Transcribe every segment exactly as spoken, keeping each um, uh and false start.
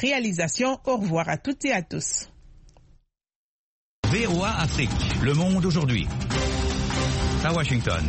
réalisation. Au revoir à toutes et à tous. V O A Afrique, Le Monde aujourd'hui. À Washington.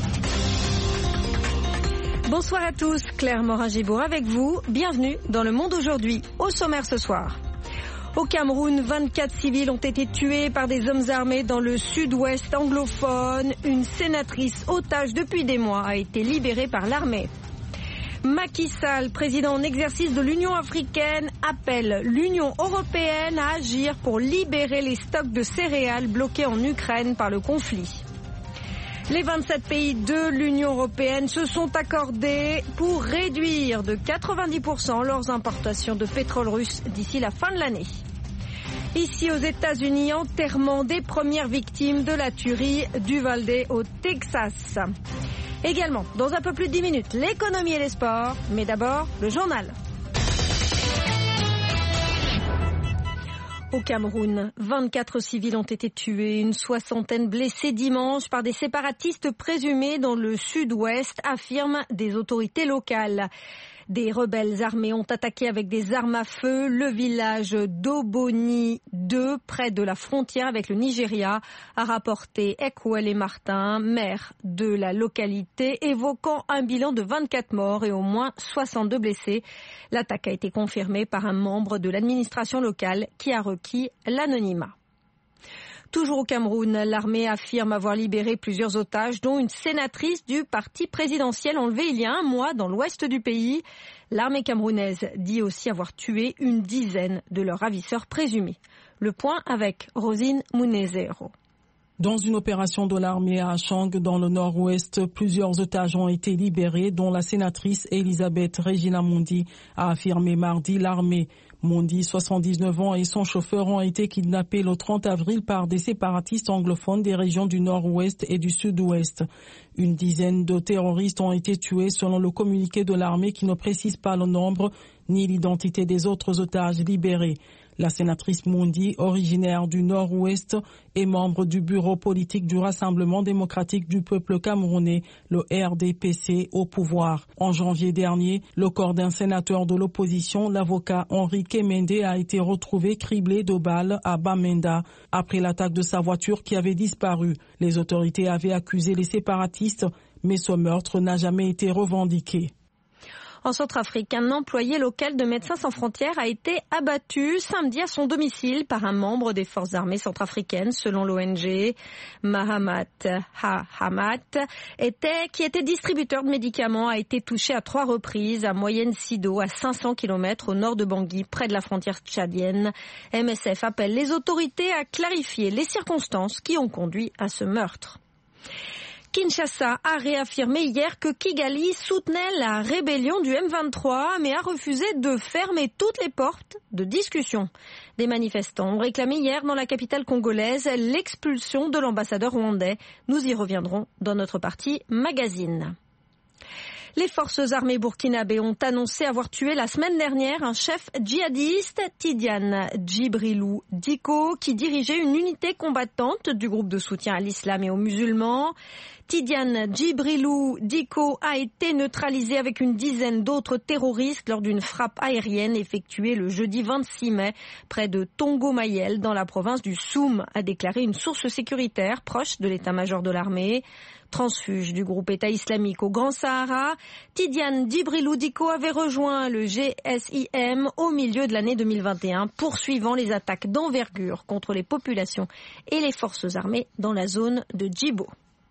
Bonsoir à tous, Claire Morin-Gibour avec vous. Bienvenue dans Le Monde aujourd'hui. Au sommaire ce soir. Au Cameroun, vingt-quatre civils ont été tués par des hommes armés dans le sud-ouest anglophone. Une sénatrice otage depuis des mois a été libérée par l'armée. Macky Sall, président en exercice de l'Union africaine, appelle l'Union européenne à agir pour libérer les stocks de céréales bloqués en Ukraine par le conflit. Les vingt-sept pays de l'Union européenne se sont accordés pour réduire de quatre-vingt-dix pour cent leurs importations de pétrole russe d'ici la fin de l'année. Ici aux États-Unis, enterrement des premières victimes de la tuerie d'Uvalde au Texas. Également, dans un peu plus de dix minutes, l'économie et les sports, mais d'abord le journal. Au Cameroun, vingt-quatre civils ont été tués, une soixantaine blessés dimanche par des séparatistes présumés dans le sud-ouest, affirment des autorités locales. Des rebelles armés ont attaqué avec des armes à feu le village d'Oboni deux, près de la frontière avec le Nigeria, a rapporté Ekwele Martin, maire de la localité, évoquant un bilan de vingt-quatre morts et au moins soixante-deux blessés. L'attaque a été confirmée par un membre de l'administration locale qui a requis l'anonymat. Toujours au Cameroun, l'armée affirme avoir libéré plusieurs otages, dont une sénatrice du parti présidentiel enlevée il y a un mois dans l'ouest du pays. L'armée camerounaise dit aussi avoir tué une dizaine de leurs ravisseurs présumés. Le point avec Rosine Mounezero. Dans une opération de l'armée à Achang, dans le nord-ouest, plusieurs otages ont été libérés, dont la sénatrice Elisabeth Regina Mondi a affirmé mardi. L'armée Mondi, soixante-dix-neuf ans, et son chauffeur ont été kidnappés le trente avril par des séparatistes anglophones des régions du nord-ouest et du sud-ouest. Une dizaine de terroristes ont été tués selon le communiqué de l'armée qui ne précise pas le nombre ni l'identité des autres otages libérés. La sénatrice Mondi, originaire du Nord-Ouest, est membre du bureau politique du Rassemblement démocratique du peuple camerounais, le R D P C, au pouvoir. En janvier dernier, le corps d'un sénateur de l'opposition, l'avocat Henrique Mende, a été retrouvé criblé de balles à Bamenda après l'attaque de sa voiture qui avait disparu. Les autorités avaient accusé les séparatistes, mais ce meurtre n'a jamais été revendiqué. En Centrafrique, un employé local de Médecins sans frontières a été abattu samedi à son domicile par un membre des forces armées centrafricaines, selon l'O N G. Mahamat Hahamat, était, qui était distributeur de médicaments, a été touché à trois reprises à Moyenne-Sido, à cinq cents kilomètres au nord de Bangui, près de la frontière tchadienne. M S F appelle les autorités à clarifier les circonstances qui ont conduit à ce meurtre. Kinshasa a réaffirmé hier que Kigali soutenait la rébellion du M vingt-trois, mais a refusé de fermer toutes les portes de discussion. Des manifestants ont réclamé hier dans la capitale congolaise l'expulsion de l'ambassadeur rwandais. Nous y reviendrons dans notre partie magazine. Les forces armées burkinabées ont annoncé avoir tué la semaine dernière un chef djihadiste, Tidiane Djibrilou Diko, qui dirigeait une unité combattante du groupe de soutien à l'islam et aux musulmans. Tidiane Djibrilou Diko a été neutralisé avec une dizaine d'autres terroristes lors d'une frappe aérienne effectuée le jeudi vingt-six mai près de Tongo-Mayel dans la province du Soum, a déclaré une source sécuritaire proche de l'état-major de l'armée. Transfuge du groupe État islamique au Grand Sahara, Tidiane Djibrilou Diko avait rejoint le G S I M au milieu de l'année deux mille vingt et un, poursuivant les attaques d'envergure contre les populations et les forces armées dans la zone de Djibo.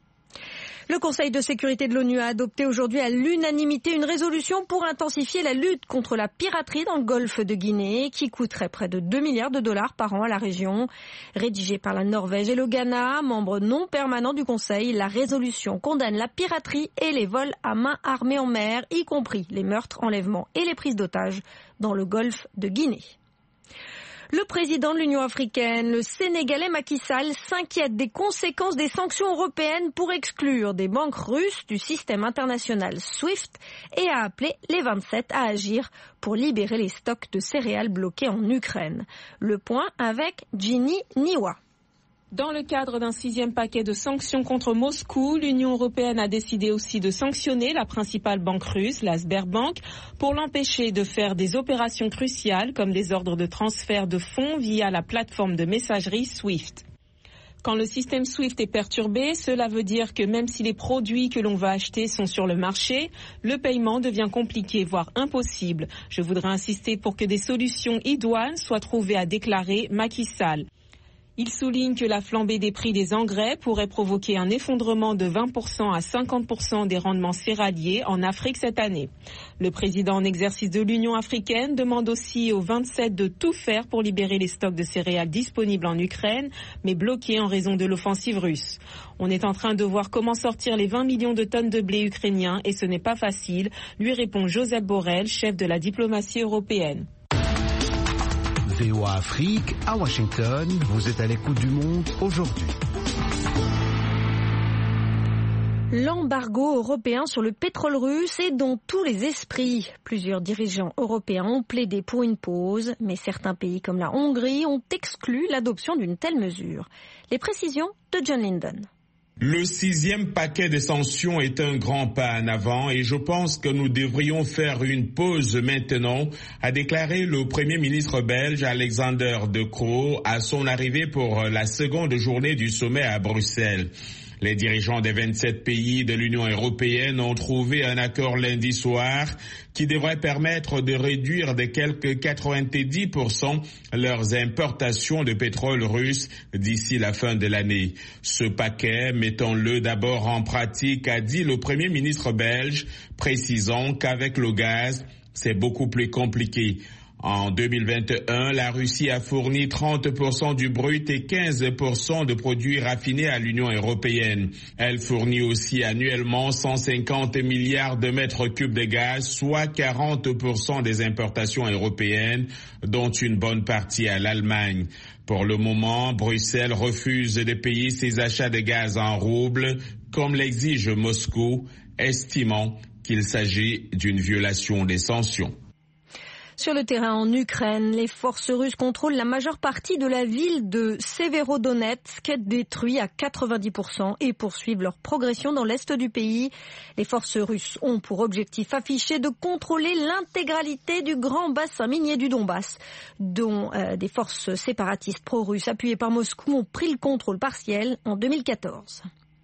Le Conseil de sécurité de l'ONU a adopté aujourd'hui à l'unanimité une résolution pour intensifier la lutte contre la piraterie dans le golfe de Guinée, qui coûterait près de deux milliards de dollars par an à la région. Rédigée par la Norvège et le Ghana, membres non permanents du Conseil, la résolution condamne la piraterie et les vols à main armée en mer, y compris les meurtres, enlèvements et les prises d'otages dans le golfe de Guinée. Le président de l'Union africaine, le Sénégalais Macky Sall, s'inquiète des conséquences des sanctions européennes pour exclure des banques russes du système international SWIFT et a appelé les vingt-sept à agir pour libérer les stocks de céréales bloqués en Ukraine. Le point avec Ginny Niwa. Dans le cadre d'un sixième paquet de sanctions contre Moscou, l'Union européenne a décidé aussi de sanctionner la principale banque russe, la Sberbank, pour l'empêcher de faire des opérations cruciales comme des ordres de transfert de fonds via la plateforme de messagerie SWIFT. Quand le système SWIFT est perturbé, cela veut dire que même si les produits que l'on va acheter sont sur le marché, le paiement devient compliqué, voire impossible. Je voudrais insister pour que des solutions idoines soient trouvées, a déclaré Macky Sall. Il souligne que la flambée des prix des engrais pourrait provoquer un effondrement de vingt pour cent à cinquante pour cent des rendements céréaliers en Afrique cette année. Le président en exercice de l'Union africaine demande aussi aux vingt-sept de tout faire pour libérer les stocks de céréales disponibles en Ukraine, mais bloqués en raison de l'offensive russe. On est en train de voir comment sortir les vingt millions de tonnes de blé ukrainien et ce n'est pas facile, lui répond Joseph Borrell, chef de la diplomatie européenne. V O A Afrique, à Washington, vous êtes à l'écoute du monde aujourd'hui. L'embargo européen sur le pétrole russe est dans tous les esprits. Plusieurs dirigeants européens ont plaidé pour une pause, mais certains pays comme la Hongrie ont exclu l'adoption d'une telle mesure. Les précisions de John Linden. Le sixième paquet de sanctions est un grand pas en avant et je pense que nous devrions faire une pause maintenant, a déclaré le Premier ministre belge Alexander De Croo à son arrivée pour la seconde journée du sommet à Bruxelles. Les dirigeants des vingt-sept pays de l'Union européenne ont trouvé un accord lundi soir qui devrait permettre de réduire de quelque quatre-vingt-dix pour cent leurs importations de pétrole russe d'ici la fin de l'année. Ce paquet, mettons-le d'abord en pratique, a dit le Premier ministre belge, précisant qu'avec le gaz, c'est beaucoup plus compliqué. En deux mille vingt et un, la Russie a fourni trente pour cent du brut et quinze pour cent de produits raffinés à l'Union européenne. Elle fournit aussi annuellement cent cinquante milliards de mètres cubes de gaz, soit quarante pour cent des importations européennes, dont une bonne partie à l'Allemagne. Pour le moment, Bruxelles refuse de payer ses achats de gaz en roubles, comme l'exige Moscou, estimant qu'il s'agit d'une violation des sanctions. Sur le terrain en Ukraine, les forces russes contrôlent la majeure partie de la ville de Severodonetsk, détruite à quatre-vingt-dix pour cent, et poursuivent leur progression dans l'est du pays. Les forces russes ont pour objectif affiché de contrôler l'intégralité du grand bassin minier du Donbass, dont euh, des forces séparatistes pro-russes appuyées par Moscou ont pris le contrôle partiel en deux mille quatorze.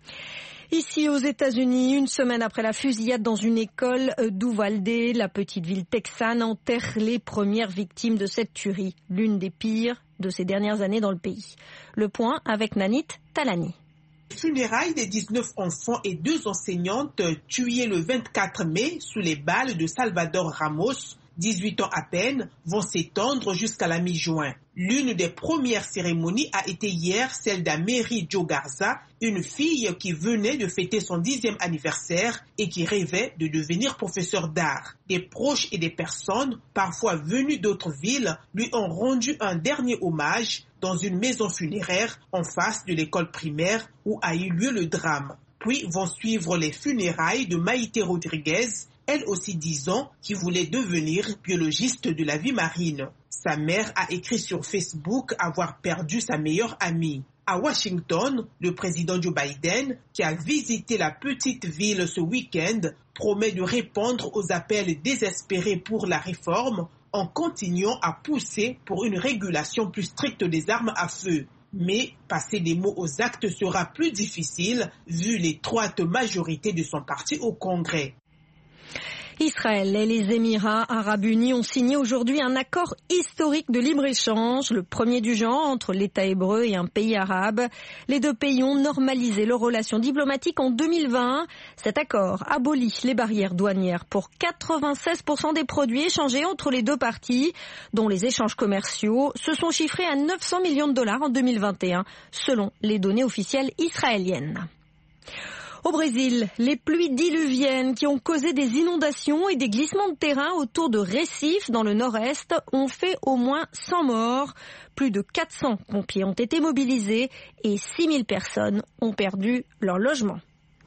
Ici aux États-Unis, une semaine après la fusillade dans une école d'Uvalde, la petite ville texane enterre les premières victimes de cette tuerie, l'une des pires de ces dernières années dans le pays. Le point avec Nanit Talani. Funérailles des dix-neuf enfants et deux enseignantes tuées le vingt-quatre mai sous les balles de Salvador Ramos, dix-huit ans à peine, vont s'étendre jusqu'à la mi-juin. L'une des premières cérémonies a été hier celle d'Améry Jo Garza, une fille qui venait de fêter son dixième anniversaire et qui rêvait de devenir professeur d'art. Des proches et des personnes, parfois venues d'autres villes, lui ont rendu un dernier hommage dans une maison funéraire en face de l'école primaire où a eu lieu le drame. Puis vont suivre les funérailles de Maïté Rodriguez, elle aussi dix ans, qui voulait devenir biologiste de la vie marine. Sa mère a écrit sur Facebook avoir perdu sa meilleure amie. À Washington, le président Joe Biden, qui a visité la petite ville ce week-end, promet de répondre aux appels désespérés pour la réforme en continuant à pousser pour une régulation plus stricte des armes à feu. Mais passer des mots aux actes sera plus difficile vu l'étroite majorité de son parti au Congrès. Israël et les Émirats arabes unis ont signé aujourd'hui un accord historique de libre-échange, le premier du genre entre l'État hébreu et un pays arabe. Les deux pays ont normalisé leurs relations diplomatiques en deux mille vingt. Cet accord abolit les barrières douanières pour quatre-vingt-seize pour cent des produits échangés entre les deux parties, dont les échanges commerciaux se sont chiffrés à neuf cents millions de dollars en deux mille vingt et un, selon les données officielles israéliennes. Au Brésil, les pluies diluviennes qui ont causé des inondations et des glissements de terrain autour de Recife dans le nord-est ont fait au moins cent morts. Plus de quatre cents pompiers ont été mobilisés et six mille personnes ont perdu leur logement.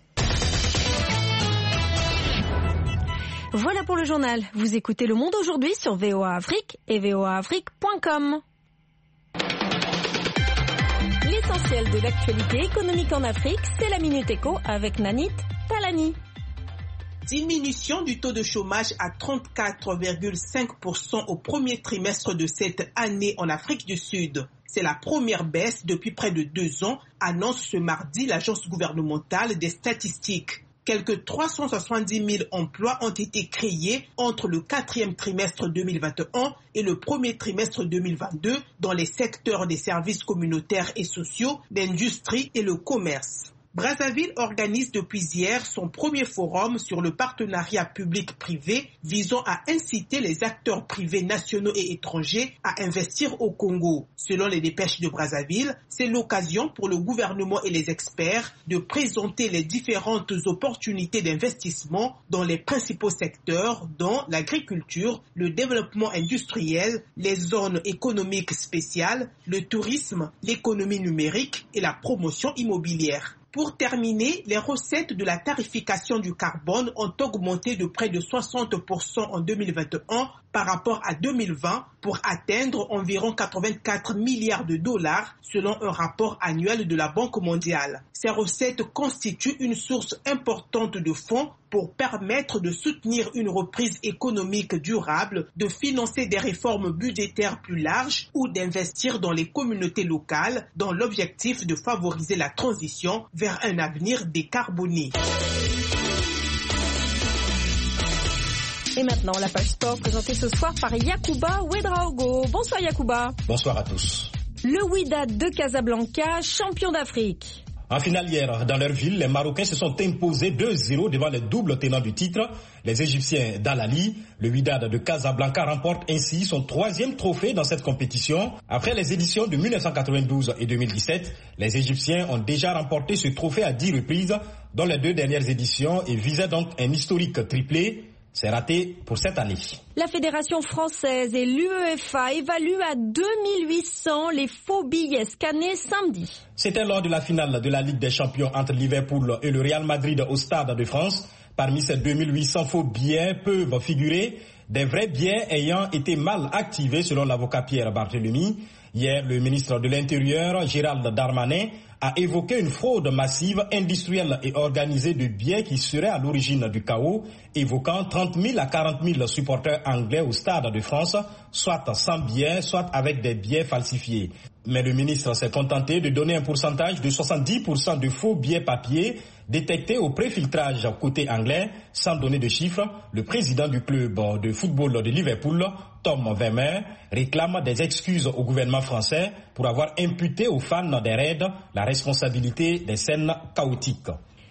Voilà pour le journal. Vous écoutez Le Monde aujourd'hui sur V O A Afrique et V O A Afrique point com. l'essentiel de l'actualité économique en Afrique, c'est la Minute Éco avec Nanit Talani. Diminution du taux de chômage à trente-quatre virgule cinq pour cent au premier trimestre de cette année en Afrique du Sud. C'est la première baisse depuis près de deux ans, annonce ce mardi l'Agence gouvernementale des statistiques. Quelque trois cent soixante-dix mille emplois ont été créés entre le quatrième trimestre deux mille vingt et un et le premier trimestre deux mille vingt-deux dans les secteurs des services communautaires et sociaux, l'industrie et le commerce. Brazzaville organise depuis hier son premier forum sur le partenariat public-privé visant à inciter les acteurs privés nationaux et étrangers à investir au Congo. Selon les dépêches de Brazzaville, c'est l'occasion pour le gouvernement et les experts de présenter les différentes opportunités d'investissement dans les principaux secteurs dont l'agriculture, le développement industriel, les zones économiques spéciales, le tourisme, l'économie numérique et la promotion immobilière. Pour terminer, les recettes de la tarification du carbone ont augmenté de près de soixante pour cent en deux mille vingt et un par rapport à deux mille vingt pour atteindre environ quatre-vingt-quatre milliards de dollars selon un rapport annuel de la Banque mondiale. Ces recettes constituent une source importante de fonds pour permettre de soutenir une reprise économique durable, de financer des réformes budgétaires plus larges ou d'investir dans les communautés locales dans l'objectif de favoriser la transition vers un avenir décarboné. Et maintenant, la page sport présentée ce soir par Yacouba Ouedraogo. Bonsoir Yacouba. Bonsoir à tous. Le Wydad de Casablanca, champion d'Afrique. En finale hier, dans leur ville, les Marocains se sont imposés deux zéro devant les doubles tenants du titre, les Égyptiens d'Al-Ali. Le Wydad de Casablanca remporte ainsi son troisième trophée dans cette compétition. Après les éditions de mille neuf cent quatre-vingt-douze et deux mille dix-sept, les Égyptiens ont déjà remporté ce trophée à dix reprises, dans les deux dernières éditions, et visaient donc un historique triplé. C'est raté pour cette année. La Fédération française et l'UEFA évaluent à deux mille huit cents les faux billets scannés samedi. C'était lors de la finale de la Ligue des Champions entre Liverpool et le Real Madrid au Stade de France. Parmi ces deux mille huit cents faux billets peuvent figurer des vrais billets ayant été mal activés selon l'avocat Pierre Barthélemy. Hier, le ministre de l'Intérieur, Gérald Darmanin, a évoqué une fraude massive, industrielle et organisée de billets qui serait à l'origine du chaos, évoquant trente mille à quarante mille supporters anglais au Stade de France, soit sans billets, soit avec des billets falsifiés. Mais le ministre s'est contenté de donner un pourcentage de soixante-dix pour cent de faux billets papier détectés au préfiltrage côté anglais, sans donner de chiffres. Le président du club de football de Liverpool, Tom Vermeer, réclame des excuses au gouvernement français pour avoir imputé aux fans des Reds la responsabilité des scènes chaotiques.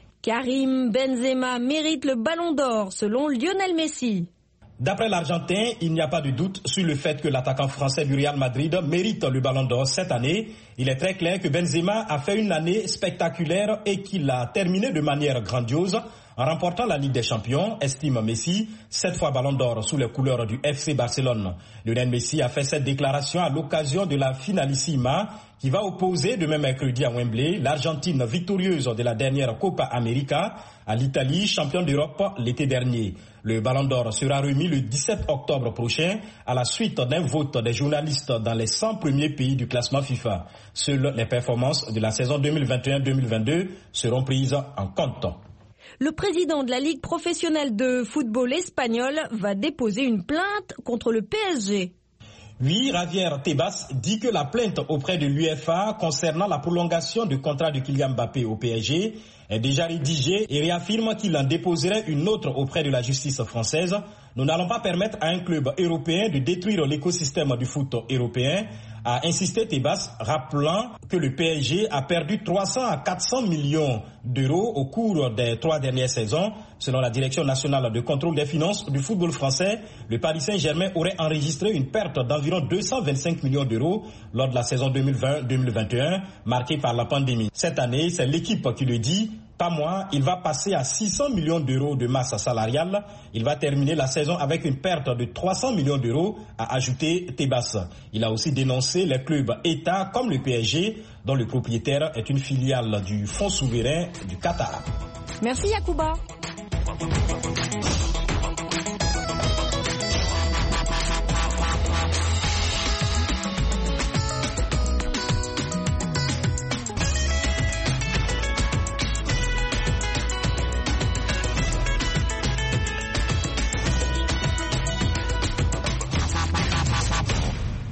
Karim Benzema mérite le ballon d'or selon Lionel Messi. D'après l'Argentin, il n'y a pas de doute sur le fait que l'attaquant français du Real Madrid mérite le ballon d'or cette année. Il est très clair que Benzema a fait une année spectaculaire et qu'il a terminé de manière grandiose en remportant la Ligue des Champions, estime Messi, sept fois ballon d'or sous les couleurs du F C Barcelone. Lionel Messi a fait cette déclaration à l'occasion de la finalissima qui va opposer demain mercredi à Wembley l'Argentine victorieuse de la dernière Copa América à l'Italie, championne d'Europe l'été dernier. Le ballon d'or sera remis le dix-sept octobre prochain à la suite d'un vote des journalistes dans les cent premiers pays du classement FIFA. Seules les performances de la saison deux mille vingt et un deux mille vingt-deux seront prises en compte. Le président de la Ligue professionnelle de football espagnole va déposer une plainte contre le P S G. Oui, Javier Tebas dit que la plainte auprès de l'UEFA concernant la prolongation du contrat de Kylian Mbappé au P S G est déjà rédigée et réaffirme qu'il en déposerait une autre auprès de la justice française. Nous n'allons pas permettre à un club européen de détruire l'écosystème du foot européen, a insisté Tebas, rappelant que le P S G a perdu trois cents à quatre cents millions d'euros au cours des trois dernières saisons. Selon la Direction nationale de contrôle des finances du football français, le Paris Saint-Germain aurait enregistré une perte d'environ deux cent vingt-cinq millions d'euros lors de la saison deux mille vingt deux mille vingt et un, marquée par la pandémie. Cette année, c'est l'équipe qui le dit. Pas moins, il va passer à six cents millions d'euros de masse salariale. Il va terminer la saison avec une perte de trois cents millions d'euros, a ajouté Tebas. Il a aussi dénoncé les clubs États comme le P S G, dont le propriétaire est une filiale du Fonds souverain du Qatar. Merci Yacouba.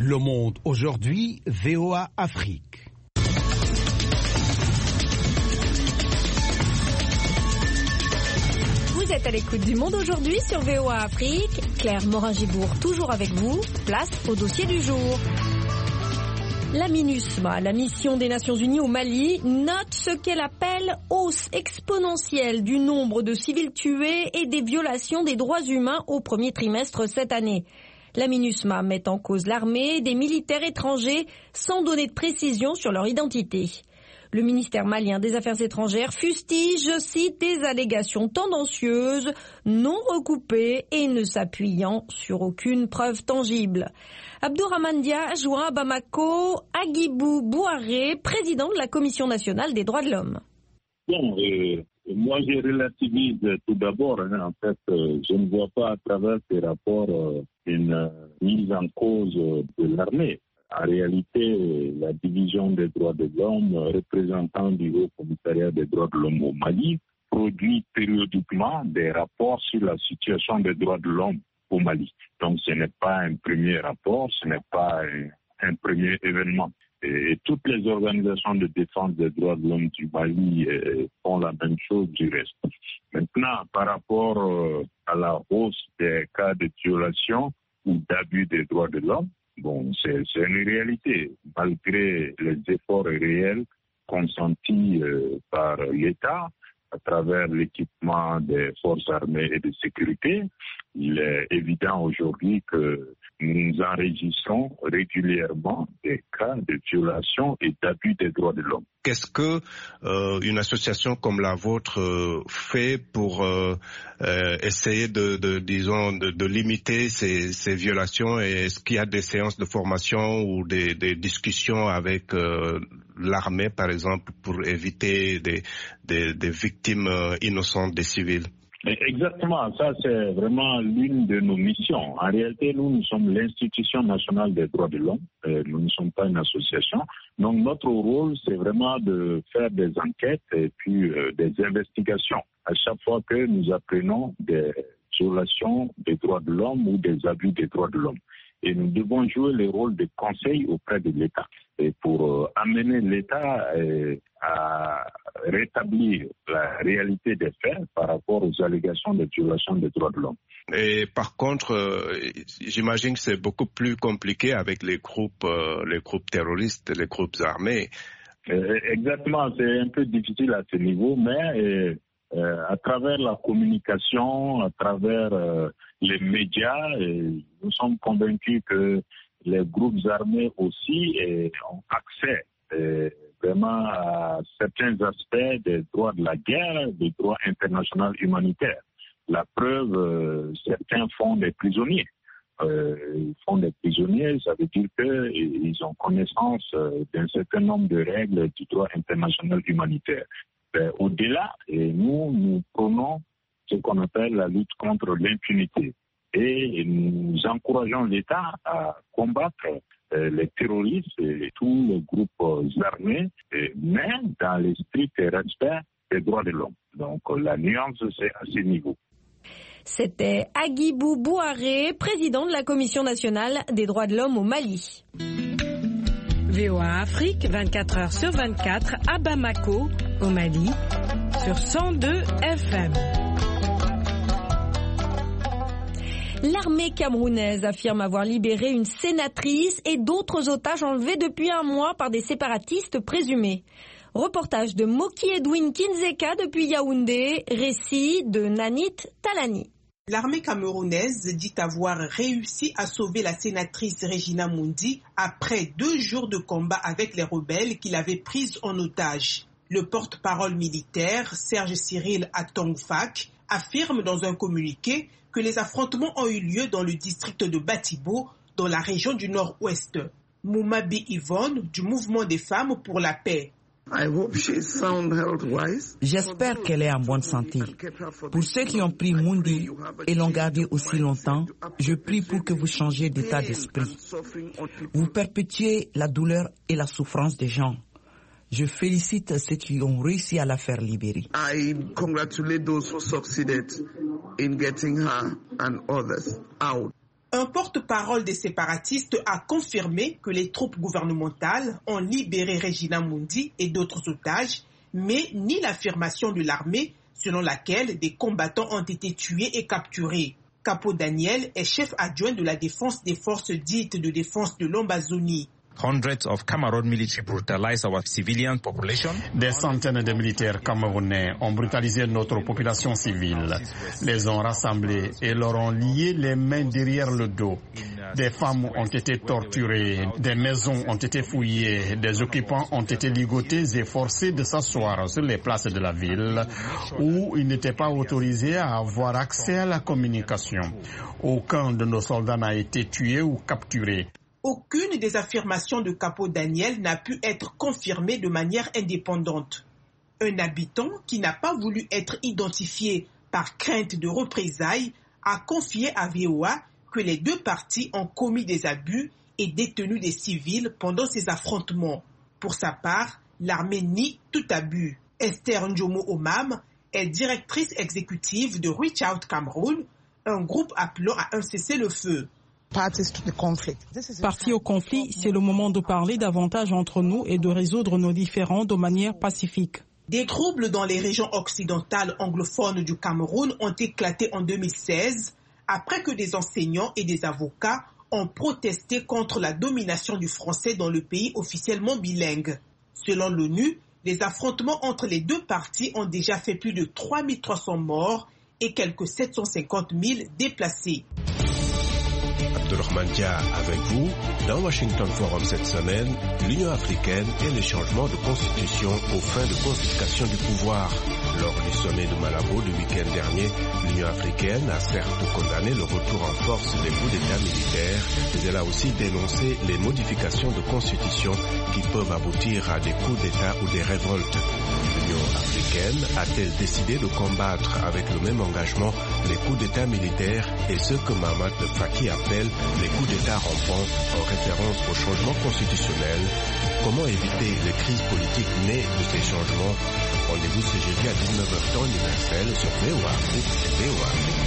Le Monde aujourd'hui, V O A Afrique. Vous êtes à l'écoute du Monde aujourd'hui sur V O A Afrique. Claire Morin-Gibourg toujours avec vous. Place au dossier du jour. La MINUSMA, la mission des Nations Unies au Mali, note ce qu'elle appelle hausse exponentielle du nombre de civils tués et des violations des droits humains au premier trimestre cette année. La MINUSMA met en cause l'armée et des militaires étrangers sans donner de précision sur leur identité. Le ministère malien des Affaires étrangères fustige, je cite, des allégations tendancieuses, non recoupées et ne s'appuyant sur aucune preuve tangible. Abdourahmane Dia joint à Bamako Agibou Bouaré, président de la Commission nationale des droits de l'homme. Bon, euh, moi je relativise tout d'abord. Hein, en fait, euh, je ne vois pas à travers ces rapports euh, une euh, mise en cause de l'armée. En réalité, la division des droits de l'homme, représentant du Haut Commissariat des droits de l'homme au Mali, produit périodiquement des rapports sur la situation des droits de l'homme au Mali. Donc ce n'est pas un premier rapport, ce n'est pas un, un premier événement. Et, et toutes les organisations de défense des droits de l'homme du Mali euh, font la même chose du reste. Maintenant, par rapport euh, à la hausse des cas de violation ou d'abus des droits de l'homme, bon, c'est, c'est une réalité. Malgré les efforts réels consentis euh, par l'État, à travers l'équipement des forces armées et de sécurité, il est évident aujourd'hui que nous enregistrons régulièrement des cas de violation et d'abus des droits de l'homme. Qu'est-ce que euh, une association comme la vôtre euh, fait pour euh, euh, essayer de, de disons, de, de limiter ces, ces violations? Et est-ce qu'il y a des séances de formation ou des, des discussions avec euh, l'armée, par exemple, pour éviter des, des, des victimes euh, innocentes des civils? Exactement, ça c'est vraiment l'une de nos missions. En réalité, nous, nous sommes l'Institution nationale des droits de l'homme, euh, nous ne sommes pas une association. Donc notre rôle, c'est vraiment de faire des enquêtes et puis euh, des investigations. À chaque fois que nous apprenons des violations des droits de l'homme ou des abus des droits de l'homme. Et nous devons jouer le rôle de conseil auprès de l'État. Et pour euh, amener l'État euh, à rétablir la réalité des faits par rapport aux allégations de violation des droits de l'homme. Et par contre, euh, j'imagine que c'est beaucoup plus compliqué avec les groupes, euh, les groupes terroristes, les groupes armés. Euh, exactement, c'est un peu difficile à ce niveau, mais euh, euh, à travers la communication, à travers euh, les médias, euh, nous sommes convaincus que les groupes armés aussi euh, ont accès euh, vraiment à certains aspects des droits de la guerre, des droits internationaux humanitaires. La preuve, euh, certains font des prisonniers. Euh, ils font des prisonniers, ça veut dire qu'ils ont connaissance euh, d'un certain nombre de règles du droit international humanitaire. Euh, au-delà, et nous, nous prônons ce qu'on appelle la lutte contre l'impunité. Et nous encourageons l'État à combattre euh, les terroristes et tous les groupes euh, armés, et, mais dans le strict respect des droits de l'homme. Donc la nuance, c'est à ce niveau. C'était Agibou Bouaré, président de la Commission nationale des droits de l'homme au Mali. V O A Afrique, vingt-quatre heures sur vingt-quatre, à Bamako, au Mali, sur cent deux F M. L'armée camerounaise affirme avoir libéré une sénatrice et d'autres otages enlevés depuis un mois par des séparatistes présumés. Reportage de Moki Edwin Kinzeka depuis Yaoundé, récit de Nanit Talani. L'armée camerounaise dit avoir réussi à sauver la sénatrice Regina Mundi après deux jours de combat avec les rebelles qui l'avaient prise en otage. Le porte-parole militaire, Serge Cyril Atongfak, affirme dans un communiqué que les affrontements ont eu lieu dans le district de Batibo, dans la région du nord-ouest. Moumabi Yvonne, du mouvement des femmes pour la paix. J'espère qu'elle est en bonne santé. Pour ceux qui ont pris Mundi et l'ont gardée aussi longtemps, je prie pour que vous changiez d'état d'esprit. Vous perpétuez la douleur et la souffrance des gens. Je félicite ceux qui ont réussi à la faire libérer. I congratulate those who succeeded in getting her and others out. Un porte-parole des séparatistes a confirmé que les troupes gouvernementales ont libéré Regina Mundi et d'autres otages, mais ni l'affirmation de l'armée selon laquelle des combattants ont été tués et capturés. Capo Daniel est chef adjoint de la défense des forces dites de défense de l'Ambazonie. Hundreds of Cameroon military brutalize our civilian population. Des centaines de militaires camerounais ont brutalisé notre population civile, les ont rassemblés et leur ont lié les mains derrière le dos. Des femmes ont été torturées, des maisons ont été fouillées, des occupants ont été ligotés et forcés de s'asseoir sur les places de la ville où ils n'étaient pas autorisés à avoir accès à la communication. Aucun de nos soldats n'a été tué ou capturé. Aucune des affirmations de Capo Daniel n'a pu être confirmée de manière indépendante. Un habitant qui n'a pas voulu être identifié par crainte de représailles a confié à V O A que les deux parties ont commis des abus et détenu des civils pendant ces affrontements. Pour sa part, l'armée nie tout abus. Esther Njomo Omam est directrice exécutive de Reach Out Cameroun, un groupe appelant à un cessez-le-feu. Partis au conflit, c'est le moment de parler davantage entre nous et de résoudre nos différends de manière pacifique. Des troubles dans les régions occidentales anglophones du Cameroun ont éclaté en deux mille seize après que des enseignants et des avocats ont protesté contre la domination du français dans le pays officiellement bilingue. Selon l'ONU, les affrontements entre les deux parties ont déjà fait plus de trois mille trois cents morts et quelques sept cent cinquante mille déplacés. Abdourahmane Dia avec vous. Dans Washington Forum cette semaine, l'Union africaine et les changements de constitution aux fins de confiscation du pouvoir. Lors du sommet de Malabo du week-end dernier, l'Union africaine a certes condamné le retour en force des coups d'État militaires, mais elle a aussi dénoncé les modifications de constitution qui peuvent aboutir à des coups d'État ou des révoltes. L'Union africaine a-t-elle décidé de combattre avec le même engagement les coups d'État militaires et ce que Mahamat Faki appelle les coups d'État rampants en référence au changement constitutionnel? Comment éviter les crises politiques nées de ces changements? Rendez-vous ce jeudi à dix-neuf heures temps universel sur V O A Afrique et V O A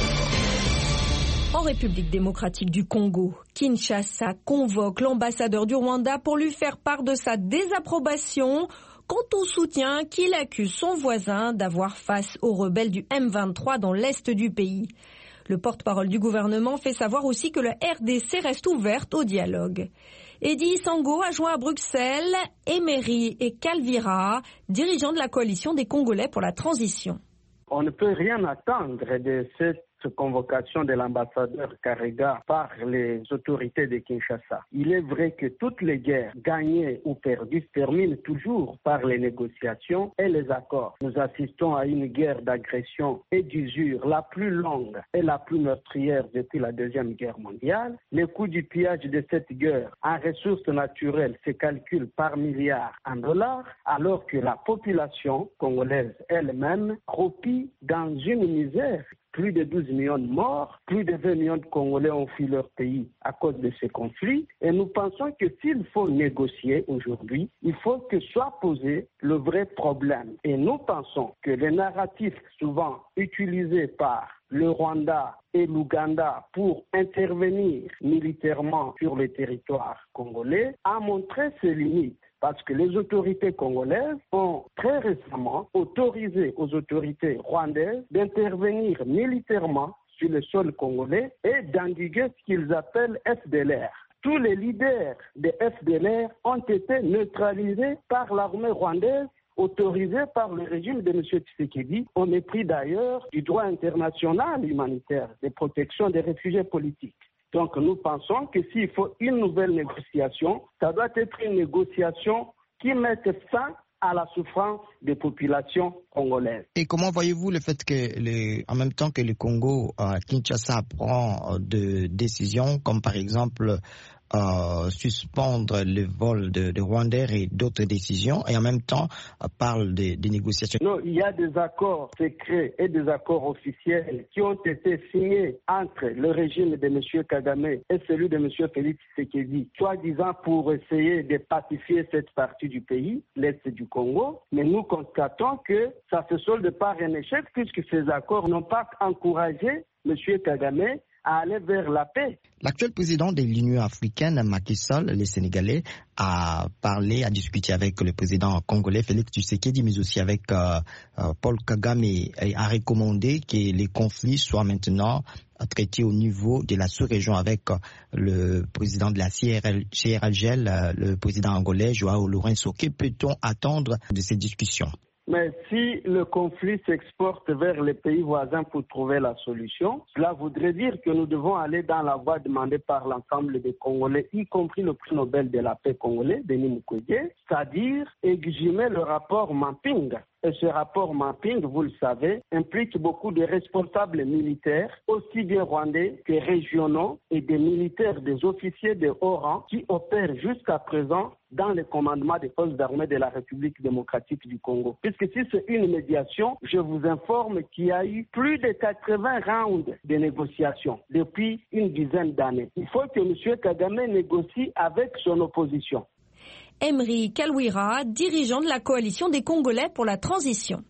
Afrique. En République démocratique du Congo, Kinshasa convoque l'ambassadeur du Rwanda pour lui faire part de sa désapprobation quant au soutien qu'il accuse son voisin d'avoir face aux rebelles du M vingt-trois dans l'est du pays. Le porte-parole du gouvernement fait savoir aussi que le R D C reste ouverte au dialogue. Eddy Sango a joint à Bruxelles Emery et Calvira, dirigeants de la coalition des Congolais pour la transition. On ne peut rien attendre de cette convocation de l'ambassadeur Karega par les autorités de Kinshasa. Il est vrai que toutes les guerres gagnées ou perdues terminent toujours par les négociations et les accords. Nous assistons à une guerre d'agression et d'usure la plus longue et la plus meurtrière depuis la Deuxième Guerre mondiale. Le coût du pillage de cette guerre en ressources naturelles se calcule par milliards en dollars, alors que la population congolaise elle-même cropie dans une misère. Plus de douze millions de morts, plus de vingt millions de Congolais ont fui leur pays à cause de ces conflits. Et nous pensons que s'il faut négocier aujourd'hui, il faut que soit posé le vrai problème. Et nous pensons que les narratifs souvent utilisés par le Rwanda et l'Ouganda pour intervenir militairement sur le territoire congolais a montré ses limites. Parce que les autorités congolaises ont très récemment autorisé aux autorités rwandaises d'intervenir militairement sur le sol congolais et d'endiguer ce qu'ils appellent F D L R. Tous les leaders de F D L R ont été neutralisés par l'armée rwandaise, autorisée par le régime de M. Tshisekedi, au mépris d'ailleurs du droit international humanitaire de protection des réfugiés politiques. Donc nous pensons que s'il faut une nouvelle négociation, ça doit être une négociation qui mette fin à la souffrance des populations congolaises. Et comment voyez-vous le fait que, les, en même temps que le Congo, euh, Kinshasa prend de décisions, comme par exemple euh, suspendre le vol de, de Rwandais et d'autres décisions, et en même temps euh, parle des de négociations? Non, il y a des accords secrets et des accords officiels qui ont été signés entre le régime de M. Kagame et celui de M. Félix Tshisekedi, soi-disant pour essayer de pacifier cette partie du pays, l'Est du Congo. Mais nous constatons que ça se solde par un échec puisque ces accords n'ont pas encouragé M. Kagame à aller vers la paix. L'actuel président de l'Union africaine, Macky Sall, les Sénégalais, a parlé, a discuté avec le président congolais Félix Tshisekedi, mais aussi avec euh, euh, Paul Kagame, et a recommandé que les conflits soient maintenant traités au niveau de la sous-région avec euh, le président de la C R L G L, euh, le président angolais Joao Lourenço. Que peut-on attendre de ces discussions? Mais si le conflit s'exporte vers les pays voisins pour trouver la solution, cela voudrait dire que nous devons aller dans la voie demandée par l'ensemble des Congolais, y compris le prix Nobel de la paix congolais, Denis Mukwege, c'est-à-dire exhumer le rapport Mapping. Et ce rapport mapping, vous le savez, implique beaucoup de responsables militaires, aussi bien rwandais que régionaux, et des militaires, des officiers de haut rang qui opèrent jusqu'à présent dans le commandement des forces armées de la République démocratique du Congo. Puisque si c'est une médiation, je vous informe qu'il y a eu plus de quatre-vingts rounds de négociations depuis une dizaine d'années. Il faut que M. Kagame négocie avec son opposition. Emery Kalwira, dirigeant de la coalition des Congolais pour la transition.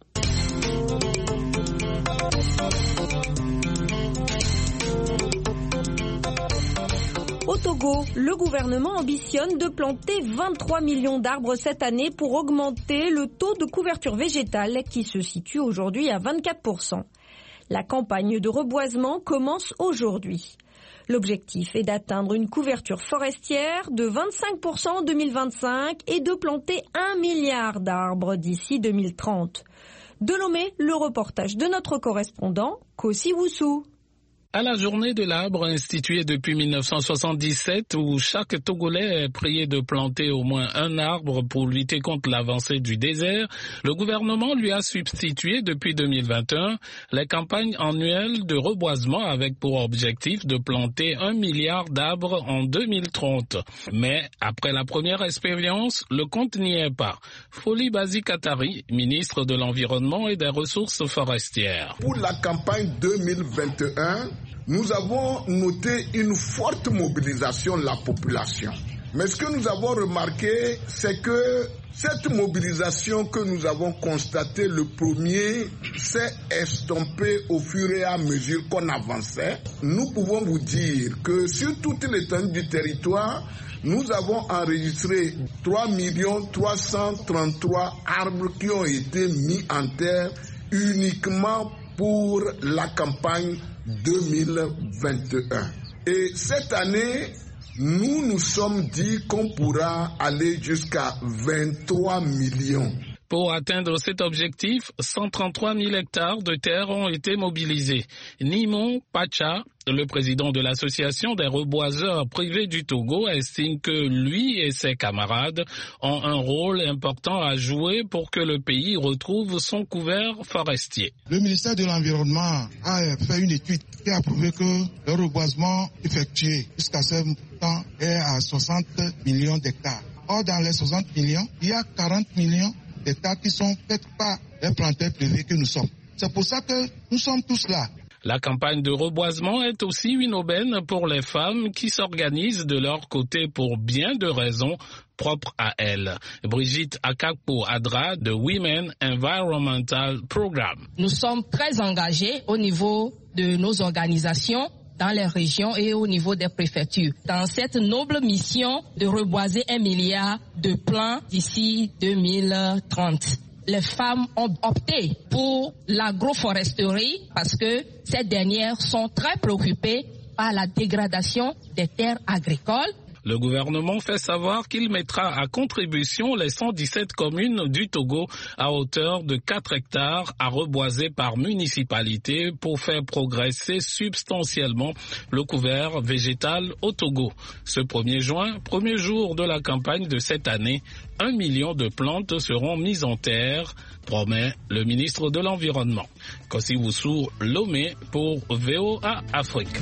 Au Togo, le gouvernement ambitionne de planter vingt-trois millions d'arbres cette année pour augmenter le taux de couverture végétale qui se situe aujourd'hui à vingt-quatre pour cent. La campagne de reboisement commence aujourd'hui. L'objectif est d'atteindre une couverture forestière de vingt-cinq pour cent en deux mille vingt-cinq et de planter un milliard d'arbres d'ici deux mille trente. De Lomé, le reportage de notre correspondant, Kossi Woussou. À la journée de l'arbre instituée depuis mille neuf cent soixante-dix-sept, où chaque Togolais est prié de planter au moins un arbre pour lutter contre l'avancée du désert, le gouvernement lui a substitué depuis deux mille vingt et un les campagnes annuelles de reboisement avec pour objectif de planter un milliard d'arbres en deux mille trente. Mais après la première expérience, le compte n'y est pas. Foli Bazi Katari, ministre de l'Environnement et des Ressources forestières. Pour la campagne deux mille vingt et un, nous avons noté une forte mobilisation de la population. Mais ce que nous avons remarqué, c'est que cette mobilisation que nous avons constatée, le premier, s'est estompée au fur et à mesure qu'on avançait. Nous pouvons vous dire que sur toute l'étendue du territoire, nous avons enregistré trois millions trois cent trente-trois arbres qui ont été mis en terre uniquement pour la campagne deux mille vingt et un. Et cette année, nous nous sommes dit qu'on pourra aller jusqu'à vingt-trois millions. Pour atteindre cet objectif, cent trente-trois mille hectares de terre ont été mobilisés. Nimon Pacha, le président de l'association des reboiseurs privés du Togo, estime que lui et ses camarades ont un rôle important à jouer pour que le pays retrouve son couvert forestier. Le ministère de l'Environnement a fait une étude qui a prouvé que le reboisement effectué jusqu'à ce temps est à soixante millions d'hectares. Or, dans les soixante millions, il y a quarante millions d'hectares qui sont faits par les planteurs privés que nous sommes. C'est pour ça que nous sommes tous là. La campagne de reboisement est aussi une aubaine pour les femmes qui s'organisent de leur côté pour bien de raisons propres à elles. Brigitte Akakpo Adra de Women Environmental Programme. Nous sommes très engagés au niveau de nos organisations dans les régions et au niveau des préfectures, dans cette noble mission de reboiser un milliard de plants d'ici deux mille trente. Les femmes ont opté pour l'agroforesterie parce que ces dernières sont très préoccupées par la dégradation des terres agricoles. Le gouvernement fait savoir qu'il mettra à contribution les cent dix-sept communes du Togo à hauteur de quatre hectares à reboiser par municipalité pour faire progresser substantiellement le couvert végétal au Togo. Ce premier juin, premier jour de la campagne de cette année, un million de plantes seront mises en terre, promet le ministre de l'Environnement. Kossi Woussou, Lomé pour V O A Afrique.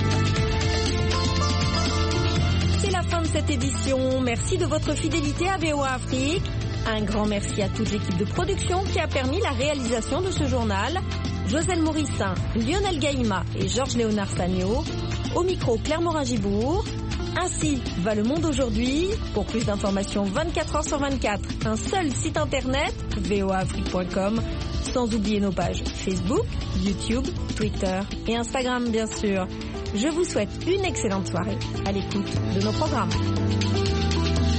C'est la fin de cette édition. Merci de votre fidélité à V O A Afrique. Un grand merci à toute l'équipe de production qui a permis la réalisation de ce journal. Joselle Morissin, Lionel Gaïma et Georges Léonard Sagno. Au micro, Claire Morin-Gibourg. Ainsi va le monde aujourd'hui. Pour plus d'informations vingt-quatre heures sur vingt-quatre, un seul site internet, v o a afrique point com, sans oublier nos pages Facebook, YouTube, Twitter et Instagram bien sûr. Je vous souhaite une excellente soirée à l'écoute de nos programmes.